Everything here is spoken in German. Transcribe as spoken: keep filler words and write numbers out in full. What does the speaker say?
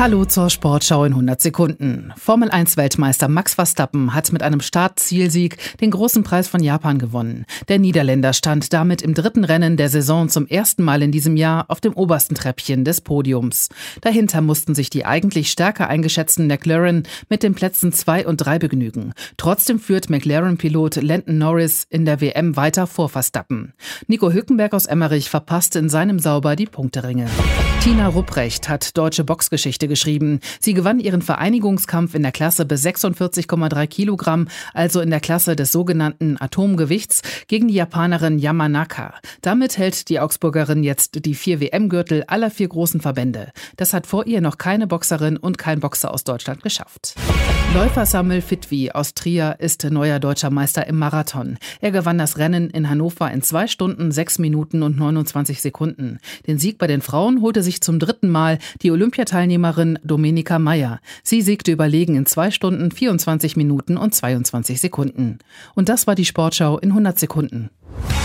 Hallo zur Sportschau in hundert Sekunden. Formel eins Weltmeister Max Verstappen hat mit einem Start-Zielsieg den großen Preis von Japan gewonnen. Der Niederländer stand damit im dritten Rennen der Saison zum ersten Mal in diesem Jahr auf dem obersten Treppchen des Podiums. Dahinter mussten sich die eigentlich stärker eingeschätzten McLaren mit den Plätzen zwei und drei begnügen. Trotzdem führt McLaren-Pilot Lando Norris in der W M weiter vor Verstappen. Nico Hülkenberg aus Emmerich verpasste in seinem Sauber die Punkteränge. Tina Rupprecht hat deutsche Boxgeschichte geschrieben. Sie gewann ihren Vereinigungskampf in der Klasse bis sechsundvierzig Komma drei Kilogramm, also in der Klasse des sogenannten Atomgewichts, gegen die Japanerin Yamanaka. Damit hält die Augsburgerin jetzt die vier W M-Gürtel aller vier großen Verbände. Das hat vor ihr noch keine Boxerin und kein Boxer aus Deutschland geschafft. Läufer Samuel Fitwi aus Trier ist neuer deutscher Meister im Marathon. Er gewann das Rennen in Hannover in zwei Stunden, sechs Minuten und neunundzwanzig Sekunden. Den Sieg bei den Frauen holte sich zum dritten Mal die Olympiateilnehmerin Domenica Meyer. Sie siegte überlegen in zwei Stunden, vierundzwanzig Minuten und zweiundzwanzig Sekunden. Und das war die Sportschau in hundert Sekunden.